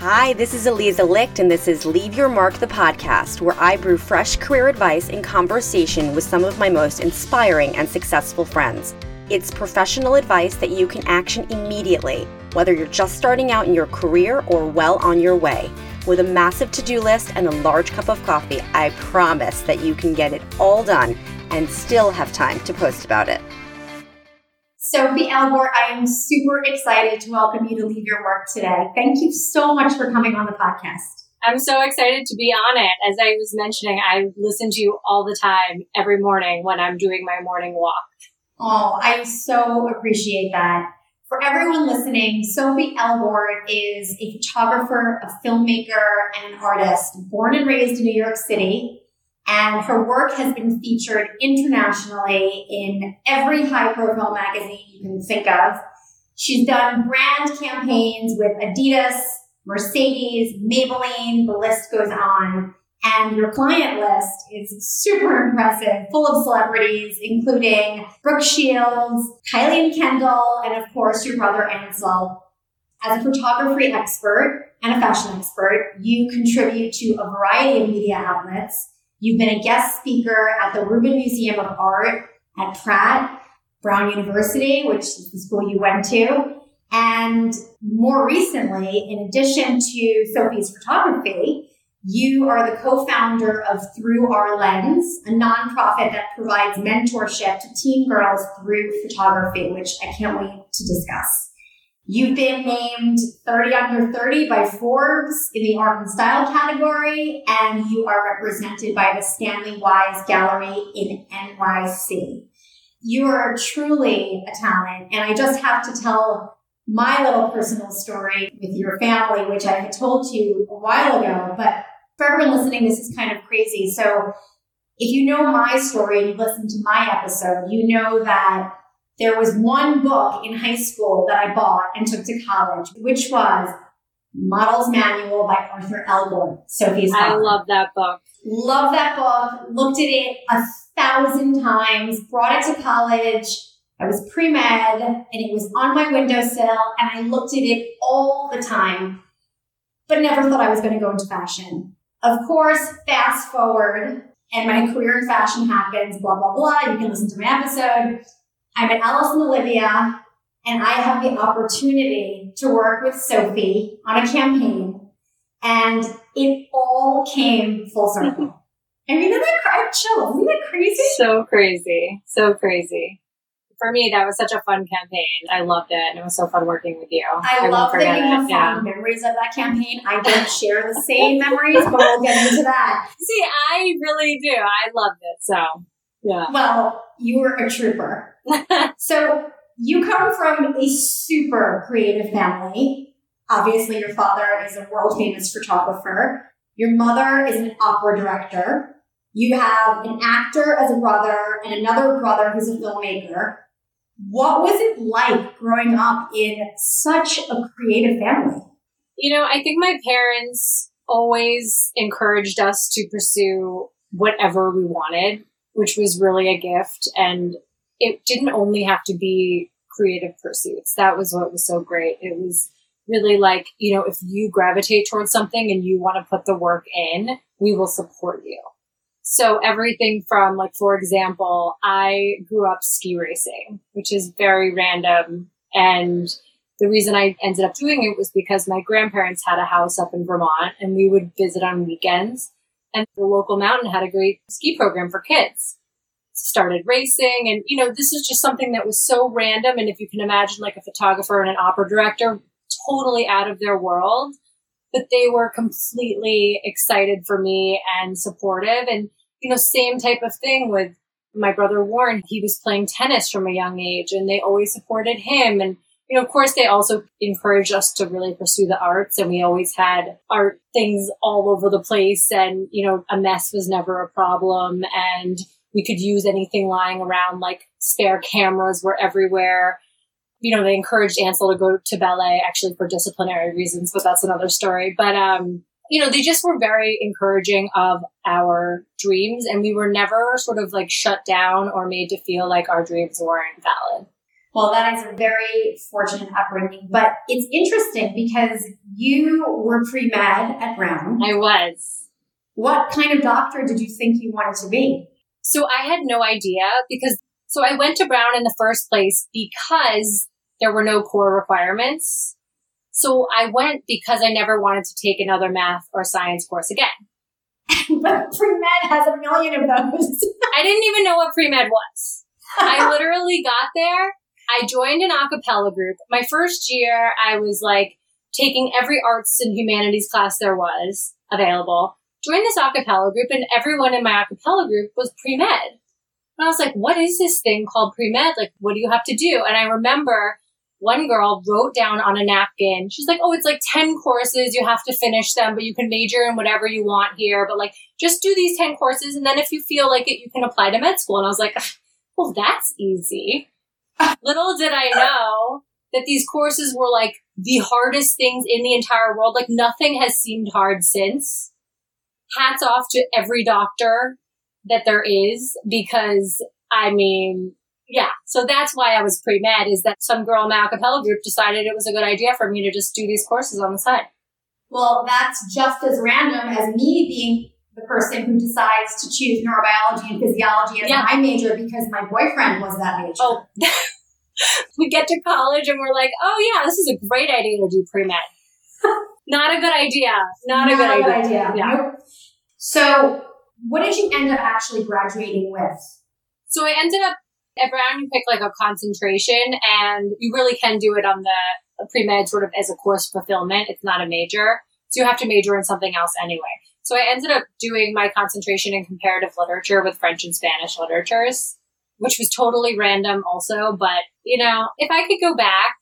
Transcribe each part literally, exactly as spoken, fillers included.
Hi, this is Eliza Licht, and this is Leave Your Mark, the podcast, where I brew fresh career advice in conversation with some of my most inspiring and successful friends. It's professional advice that you can action immediately, whether you're just starting out in your career or well on your way. With a massive to-do list and a large cup of coffee, I promise that you can get it all done and still have time to post about it. Sophie Elgort, I am super excited to welcome you to Leave Your Mark today. Thank you so much for coming on the podcast. I'm so excited to be on it. As I was mentioning, I listen to you all the time, every morning when I'm doing my morning walk. Oh, I so appreciate that. For everyone listening, Sophie Elgort is a photographer, a filmmaker, and an artist born and raised in New York City. And her work has been featured internationally in every high-profile magazine you can think of. She's done brand campaigns with Adidas, Mercedes, Maybelline, the list goes on. And your client list is super impressive, full of celebrities, including Brooke Shields, Kylie and Kendall, and of course, your brother Ansel. As a photography expert and a fashion expert, you contribute to a variety of media outlets. You've been a guest speaker at the Rubin Museum of Art, at Pratt, Brown University, which is the school you went to. And more recently, in addition to Sophie's photography, you are the co-founder of Through Our Lens, a nonprofit that provides mentorship to teen girls through photography, which I can't wait to discuss. You've been named thirty under thirty by Forbes in the art and style category, and you are represented by the Stanley Wise Gallery in N Y C. You are truly a talent, and I just have to tell my little personal story with your family, which I had told you a while ago, but for everyone listening, this is kind of crazy. So if you know my story and you listen to my episode, you know that there was one book in high school that I bought and took to college, which was Model's Manual by Arthur Elgort, Sophie's I father. love that book. Love that book. Looked at it a thousand times, brought it to college. I was pre-med and it was on my windowsill and I looked at it all the time, but never thought I was going to go into fashion. Of course, fast forward and my career in fashion happens, blah, blah, blah. You can listen to my episode. I'm at Alice and Olivia, and I have the opportunity to work with Sophie on a campaign, and it all came full circle. I mean, isn't that, I have chills. Isn't that crazy? So crazy. So crazy. For me, that was such a fun campaign. I loved it, and it was so fun working with you. I, I love that you have fond yeah. memories of that campaign. I don't share the same memories, but we'll get into that. See, I really do. I loved it, so yeah. Well, you were a trooper. So you come from a super creative family. Obviously, your father is a world-famous photographer. Your mother is an opera director. You have an actor as a brother and another brother who's a filmmaker. What was it like growing up in such a creative family? You know, I think my parents always encouraged us to pursue whatever we wanted, which was really a gift. And it didn't only have to be creative pursuits. That was what was so great. It was really like, you know, if you gravitate towards something and you want to put the work in, we will support you. So everything from, like, for example, I grew up ski racing, which is very random. And the reason I ended up doing it was because my grandparents had a house up in Vermont and we would visit on weekends. And the local mountain had a great ski program for kids. Started racing. And, you know, this is just something that was so random. And if you can imagine, like, a photographer and an opera director, totally out of their world, but they were completely excited for me and supportive. And, you know, same type of thing with my brother Warren. He was playing tennis from a young age and they always supported him. And, you know, of course, they also encouraged us to really pursue the arts. And we always had art things all over the place. And, you know, a mess was never a problem. And we could use anything lying around, like spare cameras were everywhere. You know, they encouraged Ansel to go to ballet actually for disciplinary reasons, but that's another story. But, um, you know, they just were very encouraging of our dreams. And we were never sort of like shut down or made to feel like our dreams weren't valid. Well, that is a very fortunate upbringing, but it's interesting because you were pre-med at Brown. I was. What kind of doctor did you think you wanted to be? So I had no idea because, so I went to Brown in the first place because there were no core requirements. So I went because I never wanted to take another math or science course again. But pre-med has a million of those. I didn't even know what pre-med was. I literally got there. I joined an a cappella group. My first year, I was like taking every arts and humanities class there was available. Joined this a cappella group, and everyone in my a cappella group was pre-med. And I was like, what is this thing called pre-med? Like, what do you have to do? And I remember one girl wrote down on a napkin, she's like, oh, it's like ten courses. You have to finish them, but you can major in whatever you want here. But like, just do these ten courses. And then if you feel like it, you can apply to med school. And I was like, well, that's easy. Little did I know that these courses were like the hardest things in the entire world. Like nothing has seemed hard since. Hats off to every doctor that there is, because I mean, yeah. So that's why I was pre-med, is that some girl in my a cappella group decided it was a good idea for me to just do these courses on the side. Well, that's just as random as me being the person who decides to choose neurobiology and physiology as yeah. my major because my boyfriend was that major. Oh, we get to college and we're like, oh yeah, this is a great idea to do pre-med. Not a good idea. Not, Not a good, a good idea. idea. Yeah. Nope. So what did you end up actually graduating with? So I ended up at Brown, you pick like a concentration, and you really can do it on the pre-med sort of as a course fulfillment. It's not a major. So you have to major in something else anyway. So I ended up doing my concentration in comparative literature with French and Spanish literatures, which was totally random also. But, you know, if I could go back,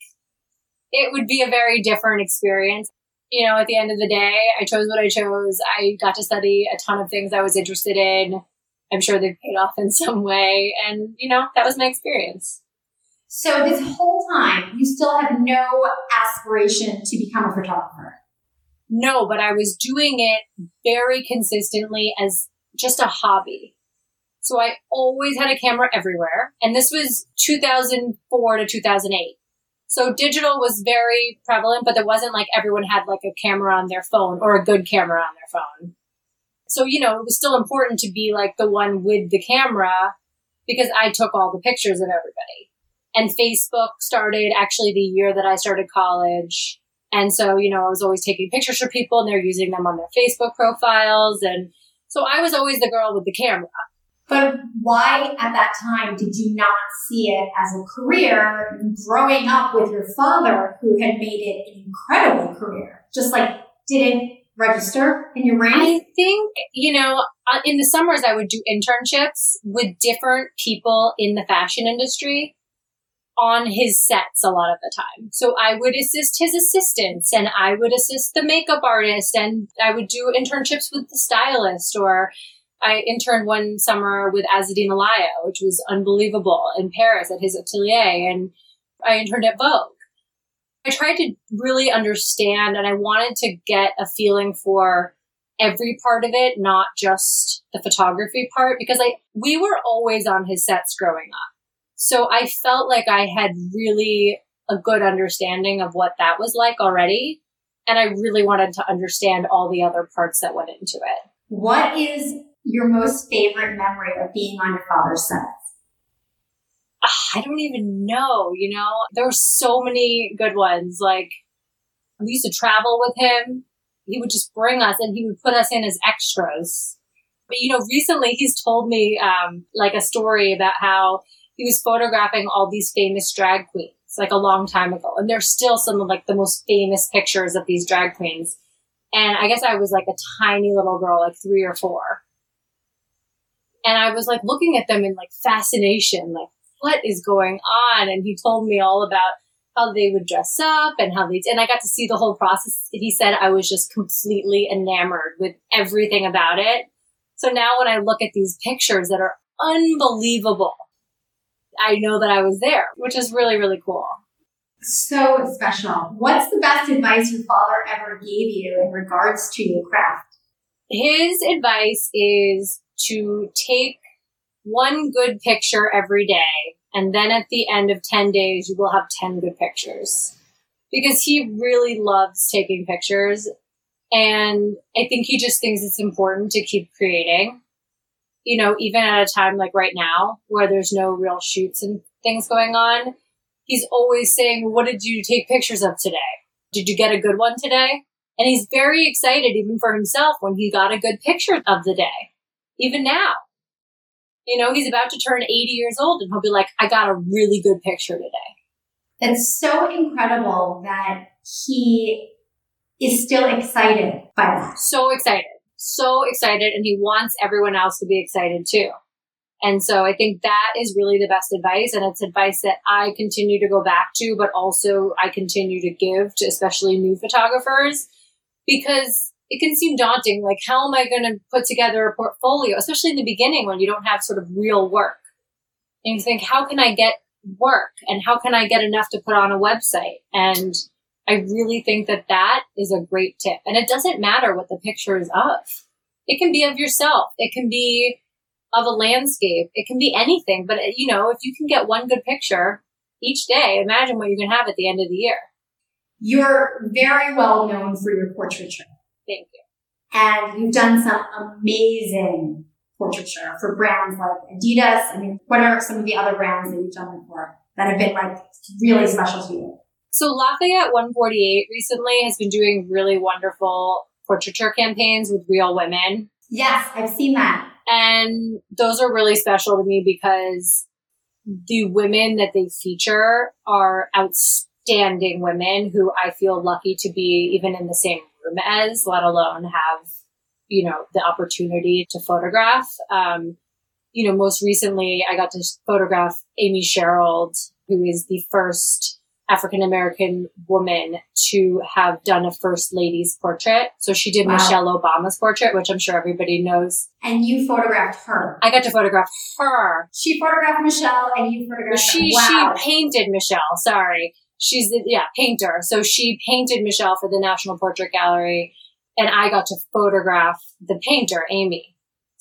it would be a very different experience. You know, at the end of the day, I chose what I chose. I got to study a ton of things I was interested in. I'm sure they've paid off in some way. And, you know, that was my experience. So this whole time, you still have no aspiration to become a photographer? No, but I was doing it very consistently as just a hobby. So I always had a camera everywhere. And this was two thousand four to two thousand eight. So digital was very prevalent, but there wasn't like everyone had like a camera on their phone or a good camera on their phone. So, you know, it was still important to be like the one with the camera because I took all the pictures of everybody. And Facebook started actually the year that I started college. And so, you know, I was always taking pictures for people and they're using them on their Facebook profiles. And so I was always the girl with the camera. But why at that time did you not see it as a career growing up with your father who had made it an incredible career? Just like didn't register in your brain? I think, you know, in the summers I would do internships with different people in the fashion industry on his sets a lot of the time. So I would assist his assistants and I would assist the makeup artist and I would do internships with the stylist, or I interned one summer with Azzedine Alaïa, which was unbelievable, in Paris at his atelier, and I interned at Vogue. I tried to really understand and I wanted to get a feeling for every part of it, not just the photography part, because I we were always on his sets growing up. So I felt like I had really a good understanding of what that was like already. And I really wanted to understand all the other parts that went into it. What is your most favorite memory of being on your father's sets? I don't even know, you know, there were so many good ones. Like we used to travel with him. He would just bring us and he would put us in as extras. But, you know, recently he's told me um, like a story about how he was photographing all these famous drag queens like a long time ago. And there's still some of like the most famous pictures of these drag queens. And I guess I was like a tiny little girl, like three or four. And I was like looking at them in like fascination, like what is going on? And he told me all about how they would dress up and how they, and I got to see the whole process. He said I was just completely enamored with everything about it. So now when I look at these pictures that are unbelievable, I know that I was there, which is really, really cool. So special. What's the best advice your father ever gave you in regards to your craft? His advice is to take one good picture every day And then at the end of ten days, you will have ten good pictures. Because he really loves taking pictures. And I think he just thinks it's important to keep creating. You know, even at a time like right now, where there's no real shoots and things going on, he's always saying, what did you take pictures of today? Did you get a good one today? And he's very excited, even for himself, when he got a good picture of the day. Even now. You know, he's about to turn eighty years old and he'll be like, I got a really good picture today. It's so incredible that he is still excited by that. So excited. So excited. And he wants everyone else to be excited too. And so I think that is really the best advice. And it's advice that I continue to go back to, but also I continue to give to especially new photographers, because it can seem daunting. Like, how am I going to put together a portfolio, especially in the beginning when you don't have sort of real work? And you think, how can I get work? And how can I get enough to put on a website? And I really think that that is a great tip. And it doesn't matter what the picture is of. It can be of yourself. It can be of a landscape. It can be anything. But, you know, if you can get one good picture each day, imagine what you can have at the end of the year. You're very well known for your portraiture. Thank you. And you've done some amazing portraiture for brands like Adidas. I mean, what are some of the other brands that you've done before that have been like really special to you? So Lafayette one forty-eight recently has been doing really wonderful portraiture campaigns with real women. Yes, I've seen that. And those are really special to me because the women that they feature are outstanding women who I feel lucky to be even in the same room as, let alone have, you know, the opportunity to photograph. Um, you know, most recently I got to photograph Amy Sherald, who is the first African-American woman to have done a first lady's portrait. So she did wow. Michelle Obama's portrait, which I'm sure everybody knows. And you photographed her. I got to photograph her. She photographed Michelle and you photographed she, her. Wow. She painted Michelle. Sorry. She's the, yeah, painter. So she painted Michelle for the National Portrait Gallery and I got to photograph the painter, Amy.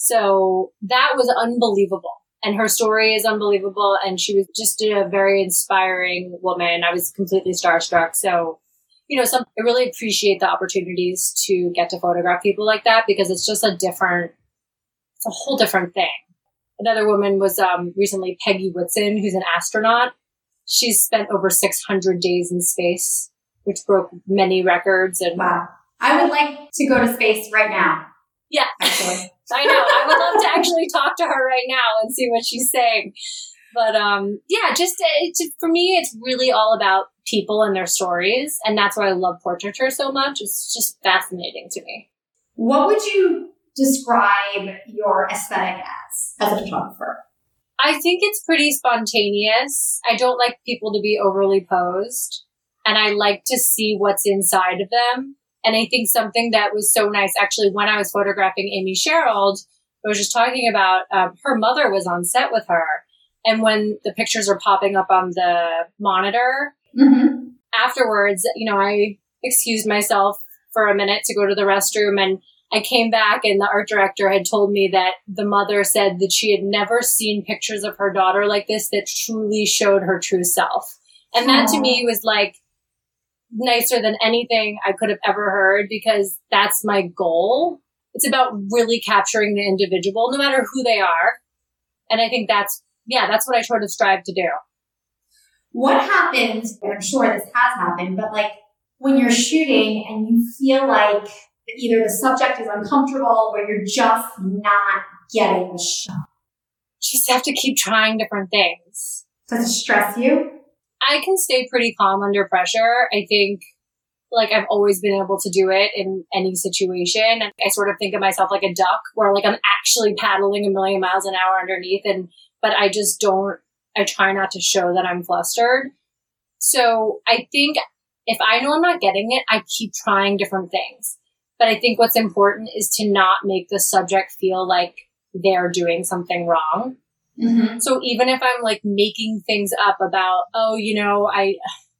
So that was unbelievable. And her story is unbelievable. And she was just a very inspiring woman. I was completely starstruck. So, you know, some, I really appreciate the opportunities to get to photograph people like that because it's just a different, it's a whole different thing. Another woman was um, recently Peggy Whitson, who's an astronaut. She's spent over six hundred days in space, which broke many records. And wow. I would like to go to space right now. Yeah. Actually. I know. I would love to actually talk to her right now and see what she's saying. But um, yeah, just it, for me, it's really all about people and their stories. And that's why I love portraiture so much. It's just fascinating to me. What would you describe your aesthetic as, as a photographer? I think it's pretty spontaneous. I don't like people to be overly posed. And I like to see what's inside of them. And I think something that was so nice, actually, when I was photographing Amy Sherald, I was just talking about um, her mother was on set with her. And when the pictures are popping up on the monitor, mm-hmm. afterwards, you know, I excused myself for a minute to go to the restroom. And I came back and the art director had told me that the mother said that she had never seen pictures of her daughter like this that truly showed her true self. And that Aww. To me was like, nicer than anything I could have ever heard because that's my goal. It's about really capturing the individual, no matter who they are. And I think that's, yeah, that's what I try to strive to do. What happens, and I'm sure this has happened, but like when you're shooting and you feel like either the subject is uncomfortable or you're just not getting the shot? You just have to keep trying different things. Does it stress you? I can stay pretty calm under pressure. I think like I've always been able to do it in any situation. And I sort of think of myself like a duck where like I'm actually paddling a million miles an hour underneath. And, but I just don't, I try not to show that I'm flustered. So I think if I know I'm not getting it, I keep trying different things. But I think what's important is to not make the subject feel like they're doing something wrong. Mm-hmm. So even if I'm like making things up about, oh, you know, I,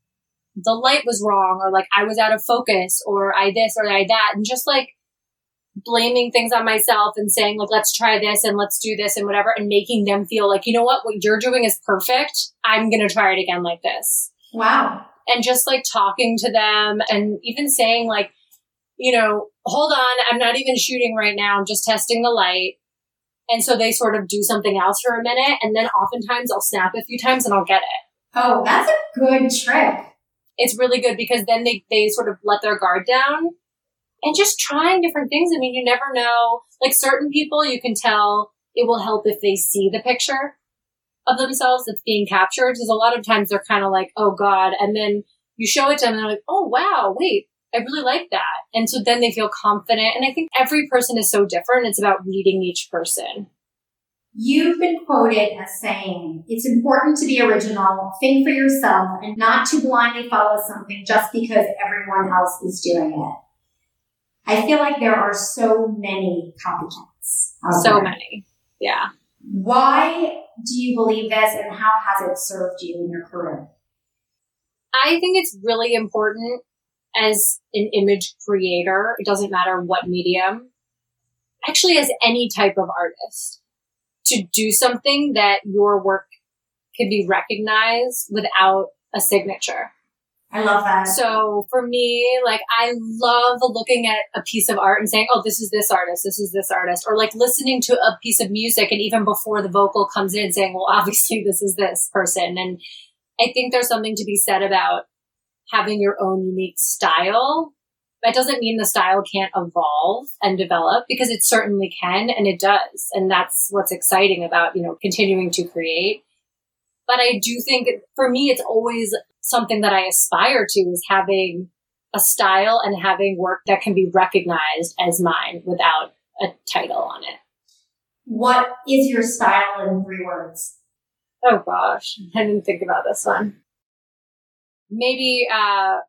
the light was wrong or like I was out of focus or I this or I that, and just like blaming things on myself and saying like, let's try this and let's do this and whatever, and making them feel like, you know what, what you're doing is perfect. I'm going to try it again like this. Wow. And just like talking to them and even saying like, you know, hold on, I'm not even shooting right now. I'm just testing the light. And so they sort of do something else for a minute. And then oftentimes I'll snap a few times and I'll get it. Oh, that's a good trick. It's really good because then they, they sort of let their guard down and just trying different things. I mean, you never know. Like certain people, you can tell it will help if they see the picture of themselves that's being captured. Because a lot of times they're kind of like, oh God. And then you show it to them and they're like, oh wow, wait, I really like that. And so then they feel confident. And I think every person is so different. It's about reading each person. You've been quoted as saying, it's important to be original, think for yourself, and not to blindly follow something just because everyone else is doing it. I feel like there are so many copycats. So there. many. Yeah. Why do you believe this, and how has it served you in your career? I think it's really important as an image creator. It doesn't matter what medium, actually as any type of artist, to do something that your work can be recognized without a signature. I love that. So for me, like, I love looking at a piece of art and saying, oh, this is this artist, this is this artist, or like listening to a piece of music and even before the vocal comes in saying, well, obviously this is this person. And I think there's something to be said about having your own unique style. That doesn't mean the style can't evolve and develop, because it certainly can, and it does. And that's what's exciting about, you know, continuing to create. But I do think for me, it's always something that I aspire to, is having a style and having work that can be recognized as mine without a title on it. What is your style in three words? Oh gosh, I didn't think about this one. Maybe uh,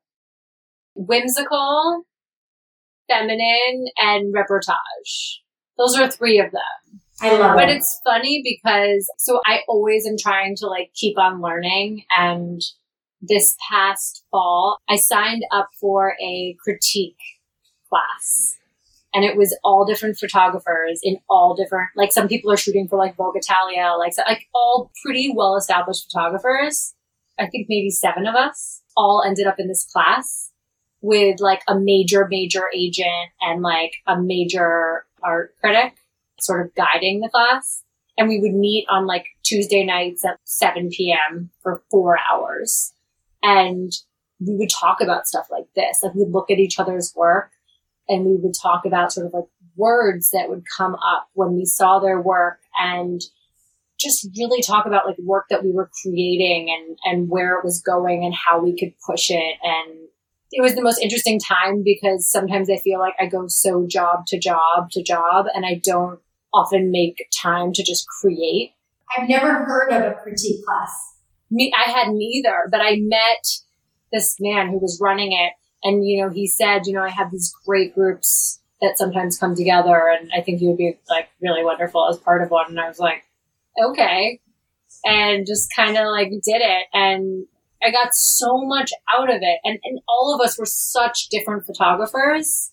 whimsical, feminine, and reportage. Those are three of them. I love but it. But it's funny because, so I always am trying to like keep on learning. And this past fall, I signed up for a critique class. And it was all different photographers in all different, like some people are shooting for like Vogue Italia, like, so, like all pretty well-established photographers. I think maybe seven of us all ended up in this class with like a major, major agent and like a major art critic sort of guiding the class. And we would meet on like Tuesday nights at seven p.m. for four hours. And we would talk about stuff like this. Like we'd look at each other's work and we would talk about sort of like words that would come up when we saw their work, and just really talk about like work that we were creating and, and where it was going and how we could push it. And it was the most interesting time because sometimes I feel like I go so job to job to job and I don't often make time to just create. I've never heard of a critique class. Me, I hadn't either, but I met this man who was running it, and, you know, he said, you know, I have these great groups that sometimes come together, and I think you would be like really wonderful as part of one. And I was like, okay. And just kind of like did it. And I got so much out of it. And, and all of us were such different photographers,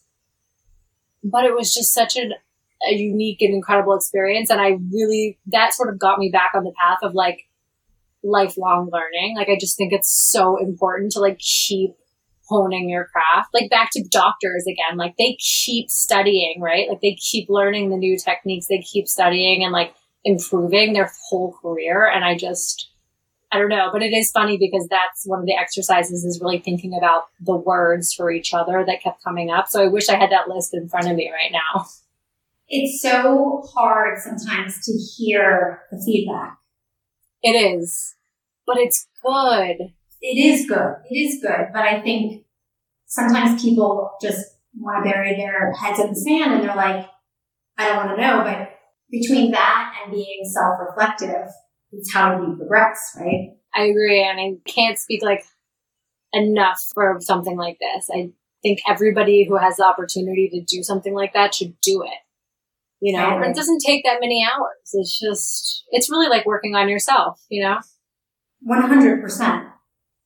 but it was just such an, a unique and incredible experience. And I really, that sort of got me back on the path of like lifelong learning. Like, I just think it's so important to like keep honing your craft. Like back to doctors again, like they keep studying, right? Like they keep learning the new techniques. They keep studying and like improving their whole career. And I just, I don't know, but it is funny because that's one of the exercises is really thinking about the words for each other that kept coming up. So I wish I had that list in front of me right now. It's so hard sometimes to hear the feedback. It is, but it's good. It is good. It is good. But I think sometimes people just want to bury their heads in the sand and they're like, I don't want to know. But between that and being self-reflective, it's how you progress, right? I agree. And I can't speak like enough for something like this. I think everybody who has the opportunity to do something like that should do it. You know, it doesn't take that many hours. It's just, it's really like working on yourself, you know? one hundred percent.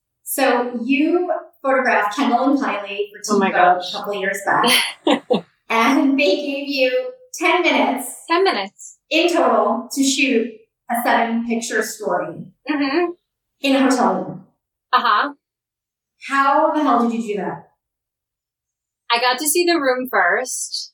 So you photographed Kendall and Kylie for Teen oh my Vogue gosh. a couple of years back. and they gave you ten minutes. ten minutes. In total to shoot a seven picture story. Mm-hmm. In a hotel room. Uh-huh. How the hell did you do that? I got to see the room first.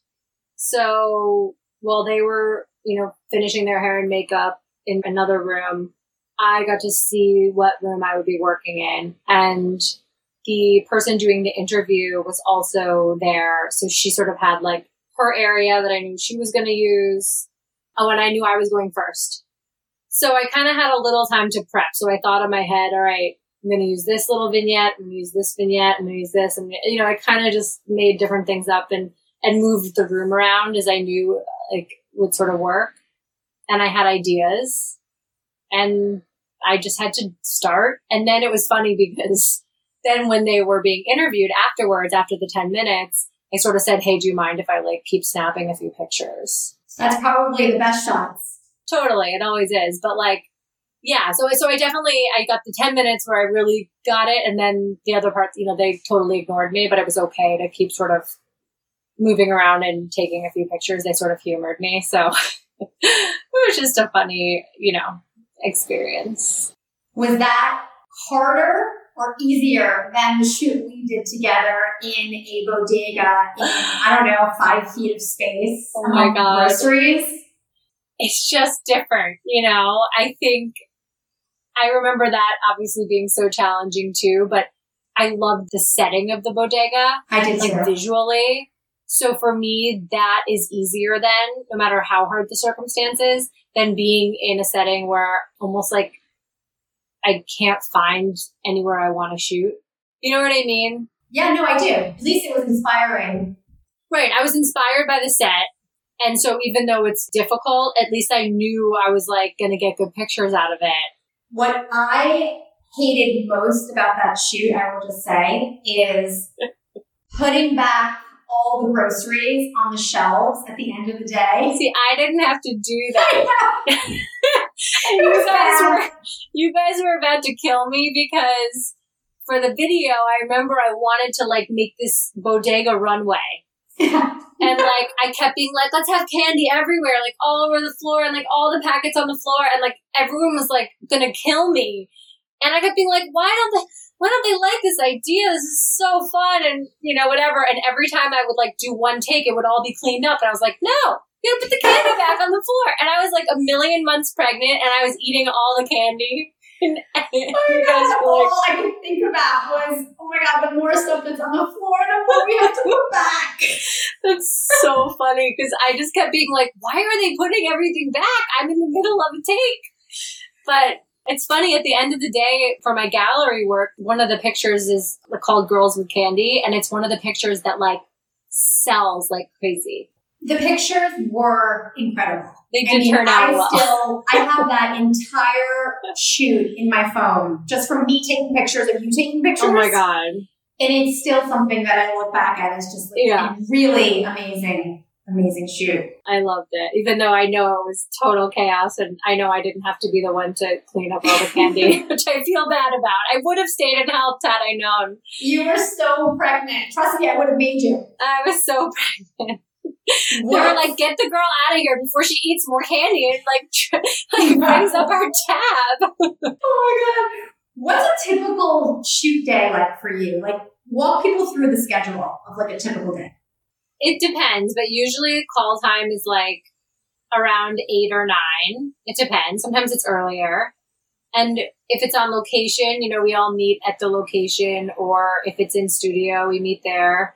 So while they were, you know, finishing their hair and makeup in another room, I got to see what room I would be working in. And the person doing the interview was also there. So she sort of had like her area that I knew she was going to use. Oh, and I knew I was going first. So I kind of had a little time to prep. So I thought in my head, all right, I'm going to use this little vignette, I'm going to use this vignette, I'm going to use this. And, you know, I kind of just made different things up and, and moved the room around as I knew, like, would sort of work. And I had ideas. And I just had to start. And then it was funny because then when they were being interviewed afterwards, after the ten minutes, I sort of said, hey, do you mind if I, like, keep snapping a few pictures? That's probably the best shots. Totally. It always is. But, like, yeah, so so I definitely, I got the ten minutes where I really got it, and then the other parts, you know, they totally ignored me, but it was okay to keep sort of moving around and taking a few pictures. They sort of humored me, so it was just a funny, you know, experience. Was that harder or easier than the shoot we did together in a bodega in, I don't know, five feet of space? Oh my God. Groceries? It's just different, you know, I think I remember that obviously being so challenging too, but I loved the setting of the bodega. I did like too. Visually. So for me, that is easier than, no matter how hard the circumstances, than being in a setting where almost like I can't find anywhere I want to shoot. You know what I mean? Yeah, no, I do. At least it was inspiring. Right. I was inspired by the set. And so even though it's difficult, at least I knew I was like going to get good pictures out of it. What I hated most about that shoot, I will just say, is putting back all the groceries on the shelves at the end of the day. See, I didn't have to do that. you guys were, you guys were about to kill me because for the video, I remember I wanted to like make this bodega runway. And like, I kept being like, let's have candy everywhere, like all over the floor and like all the packets on the floor. And like, everyone was like gonna kill me. And I kept being like, why don't they, why don't they like this idea? This is so fun. And you know, whatever. And every time I would like do one take, it would all be cleaned up. And I was like, no, you gotta put the candy back on the floor. And I was like a million months pregnant and I was eating all the candy. And oh my God, all I could think about was, oh my God, the more stuff that's on the floor, the more we have to put back. That's so funny because I just kept being like, why are they putting everything back? I'm in the middle of a take. But it's funny, at the end of the day, for my gallery work, one of the pictures is called Girls with Candy, and it's one of the pictures that like sells like crazy. The pictures were incredible. They did I mean, turn out I well. Still, I have that entire shoot in my phone, just from me taking pictures of you taking pictures. Oh my God. And it's still something that I look back at as just like Yeah. a really amazing, amazing shoot. I loved it, even though I know it was total chaos and I know I didn't have to be the one to clean up all the candy, which I feel bad about. I would have stayed and helped had I known. You were so pregnant. Trust me, I would have made you. I was so pregnant. What? They were like, get the girl out of here before she eats more candy and like, tr- like brings up our tab. Oh my God. What's a typical shoot day like for you? Like, walk people through the schedule of like a typical day. It depends, but usually call time is like around eight or nine. It depends. Sometimes it's earlier. And if it's on location, you know, we all meet at the location, or if it's in studio, we meet there.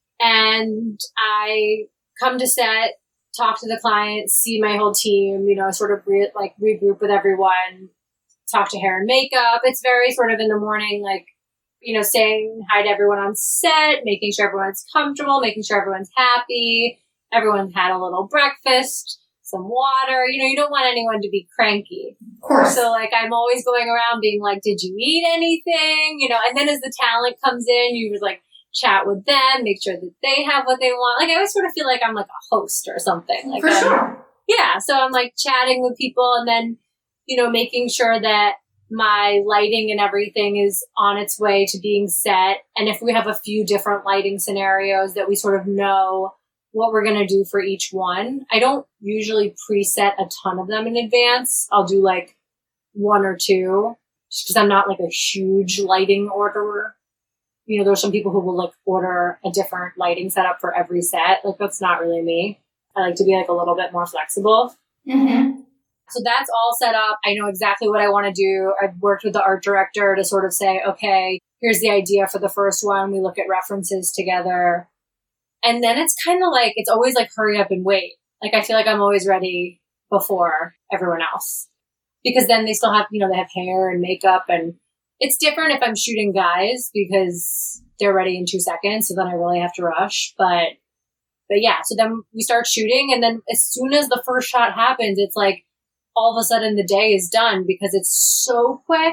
And I come to set, talk to the client, see my whole team, you know, sort of re- like regroup with everyone, talk to hair and makeup. It's very sort of in the morning, like, you know, saying hi to everyone on set, making sure everyone's comfortable, making sure everyone's happy, everyone's had a little breakfast, some water. You know, you don't want anyone to be cranky. Of course. So, like, I'm always going around being like, did you eat anything? You know, and then as the talent comes in, you would like chat with them, make sure that they have what they want. Like, I always sort of feel like I'm like a host or something. Like, For I'm, sure. Yeah. So I'm like chatting with people and then, you know, making sure that my lighting and everything is on its way to being set. And if we have a few different lighting scenarios that we sort of know what we're going to do for each one. I don't usually preset a ton of them in advance. I'll do like one or two just because I'm not like a huge lighting orderer. You know, there's some people who will like order a different lighting setup for every set. Like that's not really me. I like to be like a little bit more flexible. Mm-hmm. So that's all set up. I know exactly what I want to do. I've worked with the art director to sort of say, okay, here's the idea for the first one. We look at references together. And then it's kind of like, it's always like hurry up and wait. Like I feel like I'm always ready before everyone else. Because then they still have, you know, they have hair and makeup. And it's different if I'm shooting guys because they're ready in two seconds. So then I really have to rush. But, but yeah, so then we start shooting. And then as soon as the first shot happens, it's like all of a sudden the day is done because it's so quick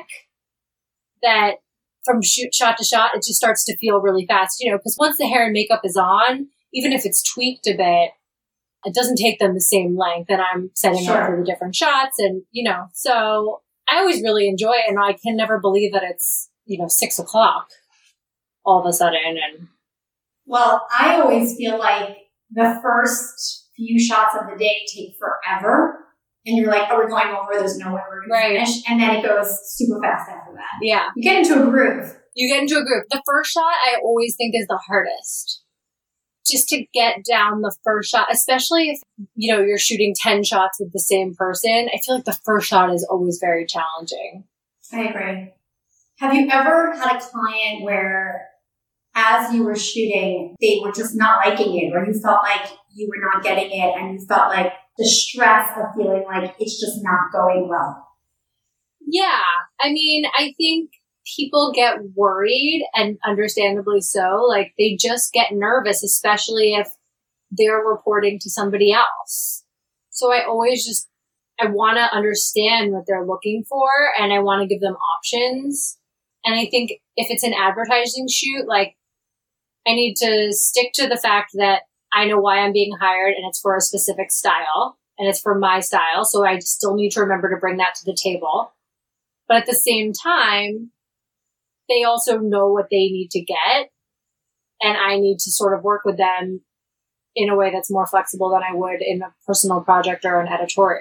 that from shoot shot to shot, it just starts to feel really fast, you know, because once the hair and makeup is on, even if it's tweaked a bit, it doesn't take them the same length and I'm setting Sure. up for the different shots and, you know, so I always really enjoy it and I can never believe that it's, you know, six o'clock all of a sudden. And Well, I always feel like the first few shots of the day take forever. And you're like, oh, we're going over, there's no way we're going Right. to finish. And then it goes super fast after that. yeah, You get into a groove. you get into a group. The first shot I always think is the hardest. Just to get down the first shot, especially if, you know, you're shooting ten shots with the same person. I feel like the first shot is always very challenging. I agree. Have you ever had a client where as you were shooting, they were just not liking it or you felt like you were not getting it and you felt like the stress of feeling like it's just not going well? Yeah. I mean, I think people get worried and understandably so. Like they just get nervous, especially if they're reporting to somebody else. So I always just, I want to understand what they're looking for and I want to give them options. And I think if it's an advertising shoot, like I need to stick to the fact that I know why I'm being hired and it's for a specific style and it's for my style. So I still need to remember to bring that to the table. But at the same time, they also know what they need to get. And I need to sort of work with them in a way that's more flexible than I would in a personal project or an editorial.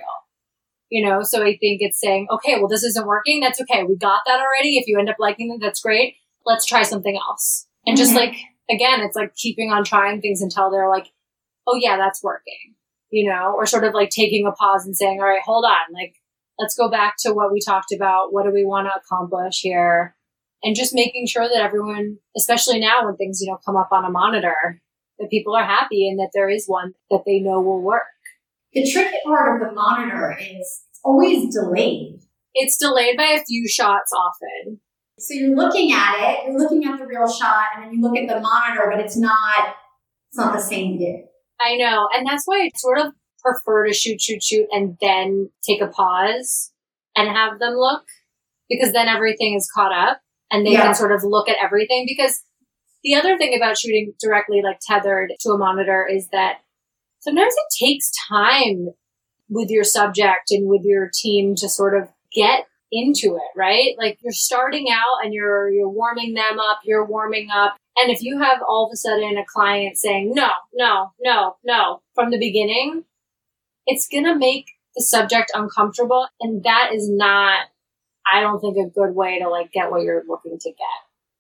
You know, so I think it's saying, okay, well, this isn't working. That's okay. We got that already. If you end up liking it, that's great. Let's try something else. And just like, again, it's like keeping on trying things until they're like, oh yeah, that's working, you know, or sort of like taking a pause and saying, all right, hold on. Like, let's go back to what we talked about. What do we want to accomplish here? And just making sure that everyone, especially now when things, you know, come up on a monitor, that people are happy and that there is one that they know will work. The tricky part of the monitor is it's always delayed. It's delayed by a few shots often. So you're looking at it, you're looking at the real shot, and then you look at the monitor, but it's not, it's not the same view. I know. And that's why I sort of prefer to shoot, shoot, shoot, and then take a pause and have them look, because then everything is caught up and they Yeah. can sort of look at everything. Because the other thing about shooting directly, like tethered to a monitor, is that sometimes it takes time with your subject and with your team to sort of get into it, right? Like you're starting out and you're you're warming them up, you're warming up. And if you have all of a sudden a client saying, no, no, no, no, from the beginning, it's going to make the subject uncomfortable. And that is not, I don't think, a good way to like get what you're looking to get.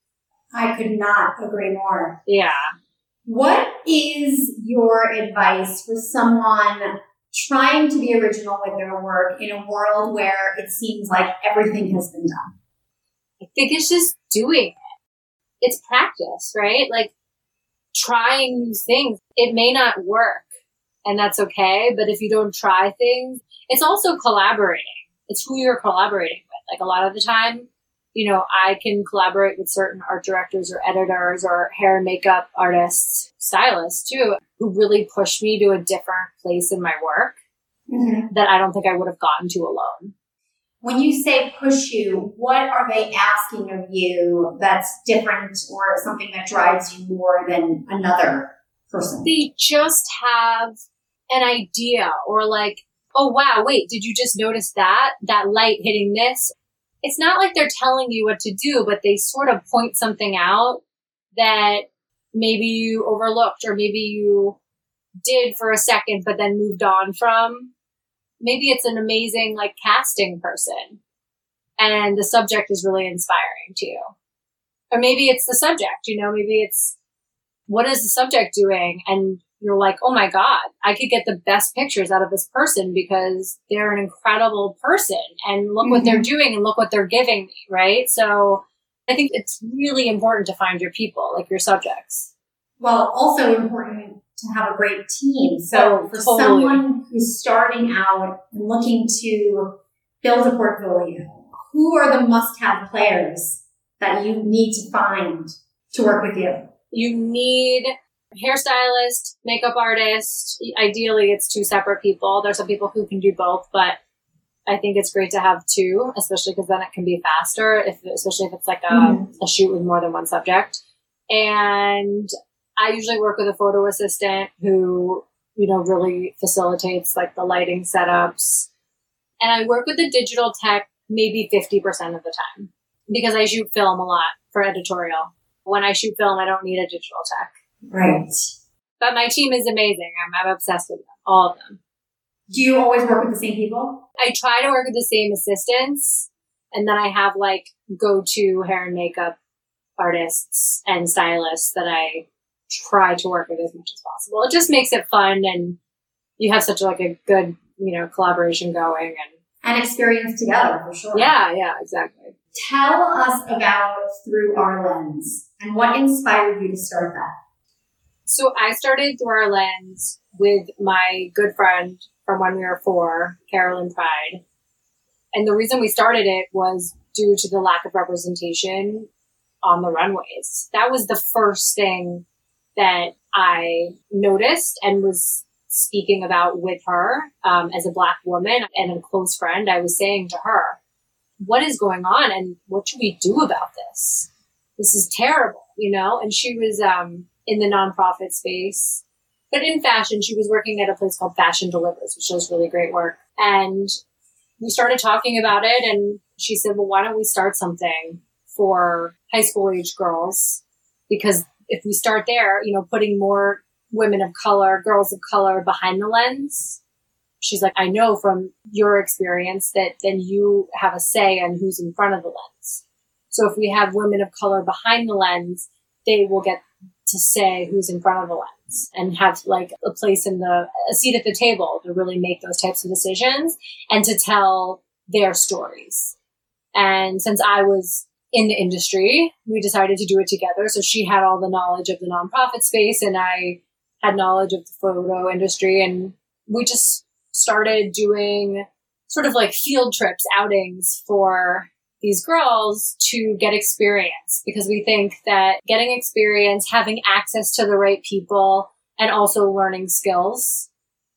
I could not agree more. Yeah. What is your advice for someone trying to be original with their work in a world where it seems like everything has been done? I think it's just doing it. It's practice, right? Like trying new things. It may not work and that's okay. But if you don't try things, it's also collaborating. It's who you're collaborating with. Like a lot of the time, you know, I can collaborate with certain art directors or editors or hair and makeup artists, stylists too, who really push me to a different place in my work Mm-hmm. that I don't think I would have gotten to alone. When you say push you, what are they asking of you that's different or something that drives you more than another person? They just have an idea or like, oh, wow, wait, did you just notice that? That light hitting this? It's not like they're telling you what to do, but they sort of point something out that maybe you overlooked or maybe you did for a second, but then moved on from. Maybe it's an amazing like casting person and the subject is really inspiring to you. Or maybe it's the subject, you know, maybe it's what is the subject doing? And you're like, oh my God, I could get the best pictures out of this person because they're an incredible person and look mm-hmm. what they're doing and look what they're giving me, right? So I think it's really important to find your people, like your subjects. Well, also important to have a great team. So oh, for totally. someone who's starting out and looking to build a portfolio, who are the must-have players that you need to find to work with you? You need a hairstylist, makeup artist. Ideally, it's two separate people. There's some people who can do both, but I think it's great to have two, especially because then it can be faster, if especially if it's like a, mm-hmm. a shoot with more than one subject. And I usually work with a photo assistant who, you know, really facilitates like the lighting setups. And I work with the digital tech maybe fifty percent of the time because I shoot film a lot for editorial. When I shoot film, I don't need a digital tech. Right. But my team is amazing. I'm, I'm obsessed with them, all of them. Do you always work with the same people? I try to work with the same assistants. And then I have like go-to hair and makeup artists and stylists that I try to work with as much as possible. It just makes it fun and you have such like a good, you know, collaboration going and and experience together for sure. Yeah, yeah, exactly. Tell us about Through Our Lens and what inspired you to start that. So I started Through Our Lens with my good friend from when we were four, Carolyn Pride. And the reason we started it was due to the lack of representation on the runways. That was the first thing that I noticed and was speaking about with her um, as a Black woman and a close friend. I was saying to her, what is going on and what should we do about this? This is terrible, you know? And she was um, in the nonprofit space, but in fashion, she was working at a place called Fashion Delivers, which does really great work. And we started talking about it and she said, well, why don't we start something for high school age girls? Because if we start there, you know, putting more women of color, girls of color behind the lens. She's like, I know from your experience that then you have a say on who's in front of the lens. So if we have women of color behind the lens, they will get to say who's in front of the lens and have like a place in the, a seat at the table to really make those types of decisions and to tell their stories. And since I was in the industry, we decided to do it together. So she had all the knowledge of the nonprofit space and I had knowledge of the photo industry. And we just started doing sort of like field trips, outings for these girls to get experience because we think that getting experience, having access to the right people, and also learning skills.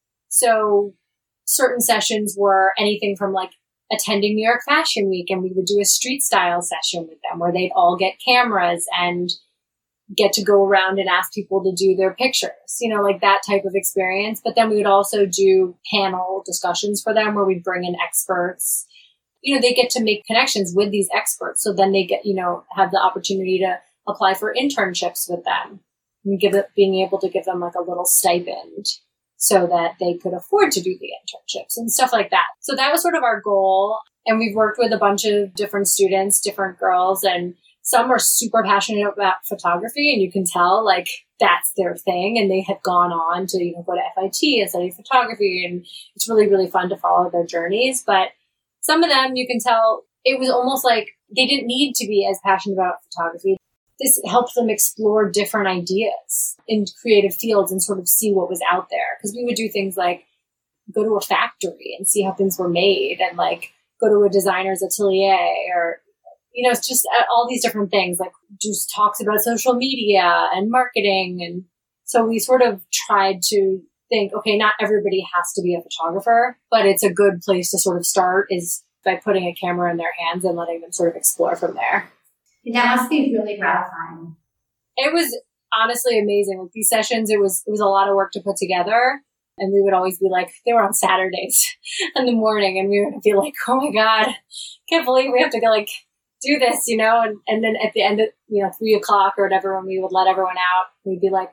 So certain sessions were anything from like attending New York Fashion Week, and we would do a street style session with them where they'd all get cameras and get to go around and ask people to do their pictures, you know, like that type of experience. But then we would also do panel discussions for them where we'd bring in experts. You know, they get to make connections with these experts. So then they get, you know, have the opportunity to apply for internships with them and give it, being able to give them like a little stipend so that they could afford to do the internships and stuff like that. So that was sort of our goal. And we've worked with a bunch of different students, different girls, and some are super passionate about photography, and you can tell like that's their thing. And they have gone on to, you know, go to F I T and study photography. And it's really, really fun to follow their journeys. But some of them, you can tell it was almost like they didn't need to be as passionate about photography. This helped them explore different ideas in creative fields and sort of see what was out there. Because we would do things like go to a factory and see how things were made, and like go to a designer's atelier, or, you know, it's just all these different things, like just talks about social media and marketing. And so we sort of tried to think, okay, not everybody has to be a photographer, but it's a good place to sort of start is by putting a camera in their hands and letting them sort of explore from there. And that must be really gratifying. It was honestly amazing. With these sessions, it was it was a lot of work to put together. And we would always be like, they were on Saturdays in the morning, and we would be like, oh my God, can't believe we have to go like do this, you know? And, and then at the end of, you know, three o'clock or whatever, when we would let everyone out, we'd be like,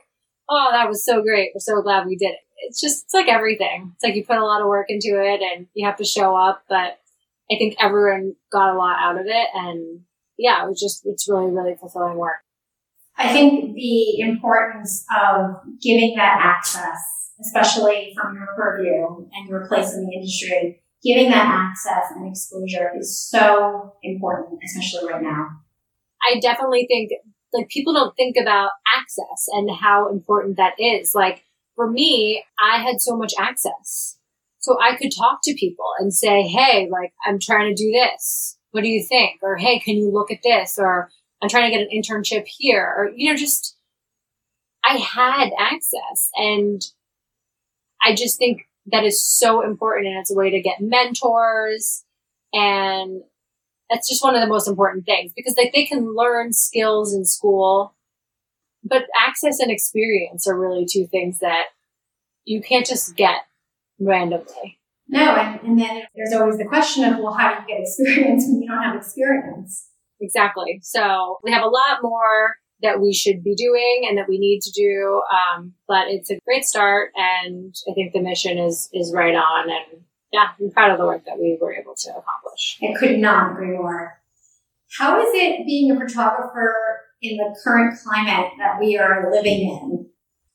oh, that was so great. We're so glad we did it. It's just, it's like everything. It's like you put a lot of work into it and you have to show up, but I think everyone got a lot out of it. And yeah, it was just, it's really, really fulfilling work. I think the importance of giving that access, especially from your purview and your place in the industry, giving that access and exposure is so important, especially right now. I definitely think, like, people don't think about access and how important that is. Like, for me, I had so much access. So I could talk to people and say, hey, like, I'm trying to do this. What do you think? Or, hey, can you look at this? Or, I'm trying to get an internship here. Or, you know, just, I had access. And I just think that is so important. And it's a way to get mentors. And that's just one of the most important things, because like they can learn skills in school, but access and experience are really two things that you can't just get randomly. No, and, and then there's always the question of, well, how do you get experience when you don't have experience? Exactly. So we have a lot more that we should be doing and that we need to do, um, but it's a great start, and I think the mission is is right on, and yeah, I'm proud of the work that we were able to accomplish. I could not agree more. How is it being a photographer in the current climate that we are living in?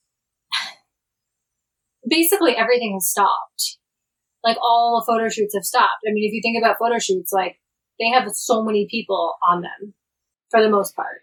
Basically, everything has stopped. Like, all the photo shoots have stopped. I mean, if you think about photo shoots, like, they have so many people on them for the most part.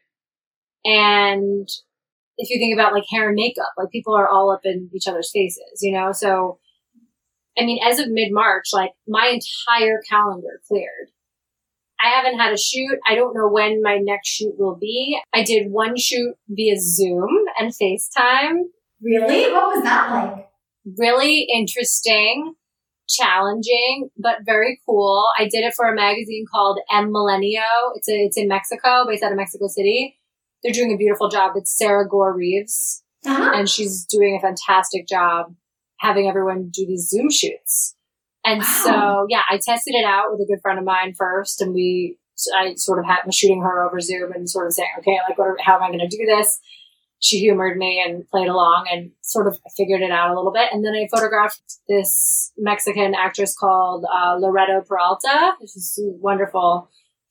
And if you think about like hair and makeup, like people are all up in each other's faces, you know? So, I mean, as of mid-March, like my entire calendar cleared. I haven't had a shoot. I don't know when my next shoot will be. I did one shoot via Zoom and FaceTime. Really? What was that like? Really interesting, challenging, but very cool. I did it for a magazine called M Milenio. It's a, it's in Mexico, based out of Mexico City. They're doing a beautiful job. It's Sarah Gore Reeves, uh-huh. and she's doing a fantastic job having everyone do these Zoom shoots. And wow. so, yeah, I tested it out with a good friend of mine first, and we, I sort of had, was shooting her over Zoom and sort of saying, okay, like, what are, how am I going to do this? She humored me and played along and sort of figured it out a little bit. And then I photographed this Mexican actress called uh, Loreto Peralta, which is wonderful.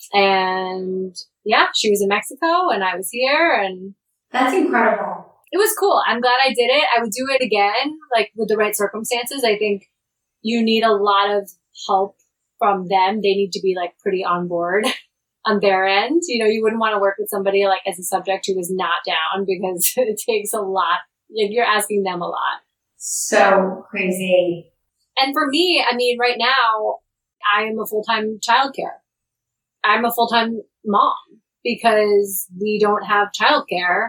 And yeah, she was in Mexico and I was here, and that's incredible. It was cool. I'm glad I did it. I would do it again, like with the right circumstances. I think you need a lot of help from them. They need to be like pretty on board on their end. You know, you wouldn't want to work with somebody like as a subject who was not down, because it takes a lot. Like, you're asking them a lot. So crazy. And for me, I mean, right now I am a full-time childcare. I'm a full-time mom because we don't have childcare,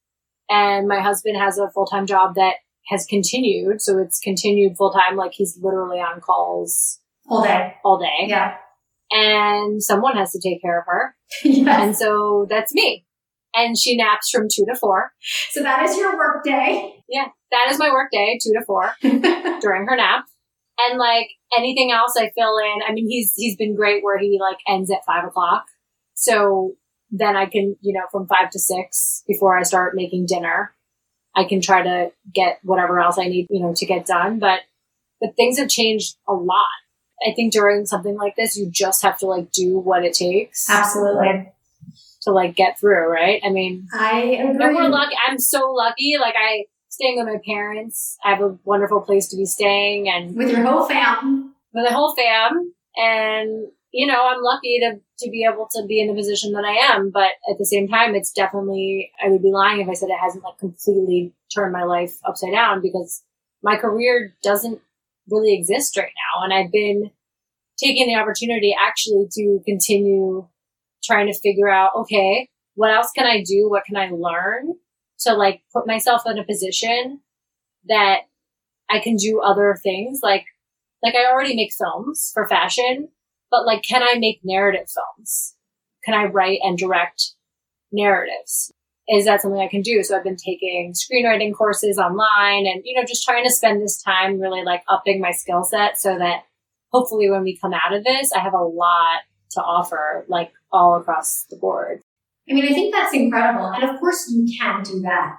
and my husband has a full-time job that has continued. So it's continued full-time. Like, he's literally on calls all day, all day. Yeah. And someone has to take care of her. Yes. And so that's me. And she naps from two to four. So that is your work day. Yeah. That is my work day, two to four during her nap. And like anything else I fill in, I mean, he's, he's been great where he like ends at five o'clock. So then I can, you know, from five to six before I start making dinner, I can try to get whatever else I need, you know, to get done. But, but things have changed a lot. I think during something like this, you just have to like do what it takes. Absolutely. To like get through, right? I mean, I agree. And we're lucky. I'm so lucky. Like, I staying with my parents. I have a wonderful place to be staying, and with your whole fam. With the whole fam. And, you know, I'm lucky to, to be able to be in the position that I am. But at the same time, it's definitely, I would be lying if I said it hasn't like completely turned my life upside down, because my career doesn't really exist right now. And I've been taking the opportunity actually to continue trying to figure out, okay, what else can I do? What can I learn to like put myself in a position that I can do other things? Like, like I already make films for fashion, but like, can I make narrative films? Can I write and direct narratives? Is that something I can do? So I've been taking screenwriting courses online and, you know, just trying to spend this time really like upping my skill set so that hopefully when we come out of this, I have a lot to offer, like all across the board. I mean, I think that's incredible. And of course you can do that.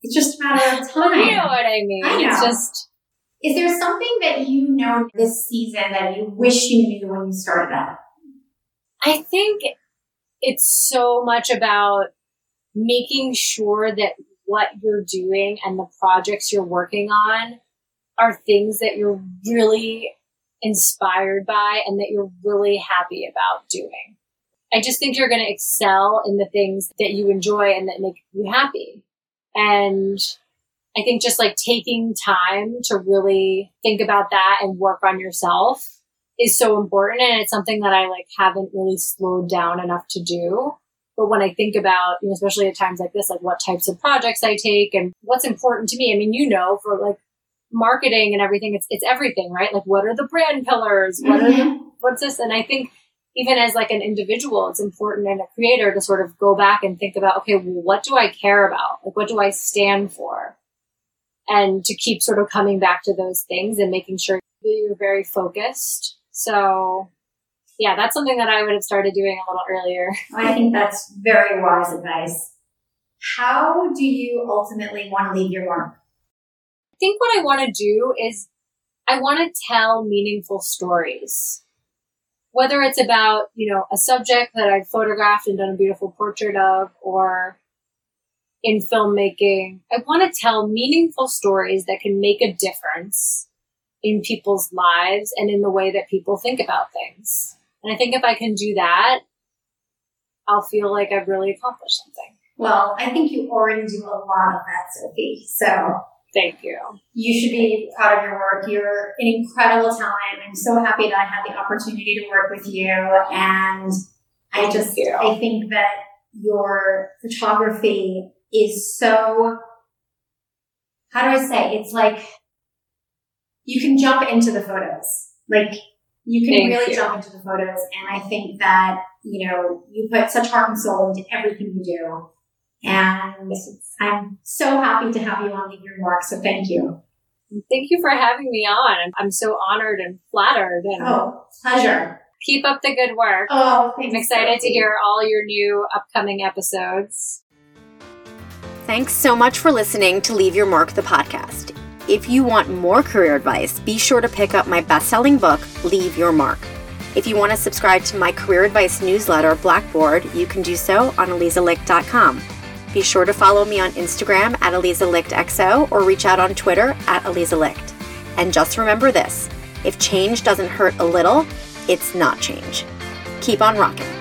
It's just a matter of time. You know what I mean? I know. It's just... Is there something that you know this season that you wish you knew when you started out? I think it's so much about making sure that what you're doing and the projects you're working on are things that you're really inspired by and that you're really happy about doing. I just think you're going to excel in the things that you enjoy and that make you happy. And I think just like taking time to really think about that and work on yourself is so important. And it's something that I like haven't really slowed down enough to do. But when I think about, you know, especially at times like this, like what types of projects I take and what's important to me. I mean, you know, for like marketing and everything, it's it's everything, right? Like what are the brand pillars? What mm-hmm. are the, what's this? And I think even as like an individual, it's important and a creator to sort of go back and think about, okay, well, what do I care about? Like, what do I stand for? And to keep sort of coming back to those things and making sure that you're very focused. So yeah, that's something that I would have started doing a little earlier. I think that's very wise advice. How do you ultimately want to leave your mark? I think what I want to do is I want to tell meaningful stories. Whether it's about, you know, a subject that I've photographed and done a beautiful portrait of, or in filmmaking, I want to tell meaningful stories that can make a difference in people's lives and in the way that people think about things. And I think if I can do that, I'll feel like I've really accomplished something. Well, I think you already do a lot of that, Sophie. So thank you. You should be proud of your work. You're an incredible talent. I'm so happy that I had the opportunity to work with you. And I just, I think that your photography is so, how do I say? It's like, you can jump into the photos. Like, you can Thank really you. jump into the photos. And I think that, you know, you put such heart and soul into everything you do. And I'm so happy to have you on Leave Your Mark. So thank you. Thank you for having me on. I'm so honored and flattered. And oh, pleasure. Keep up the good work. Oh, thanks. I'm excited to hear all your new upcoming episodes. Thanks so much for listening to Leave Your Mark, the podcast. If you want more career advice, be sure to pick up my best-selling book, Leave Your Mark. If you want to subscribe to my career advice newsletter, Blackboard, you can do so on aliza licht dot com. Be sure to follow me on Instagram at AlizaLichtXO or reach out on Twitter at AlizaLicht. And just remember this, if change doesn't hurt a little, it's not change. Keep on rocking.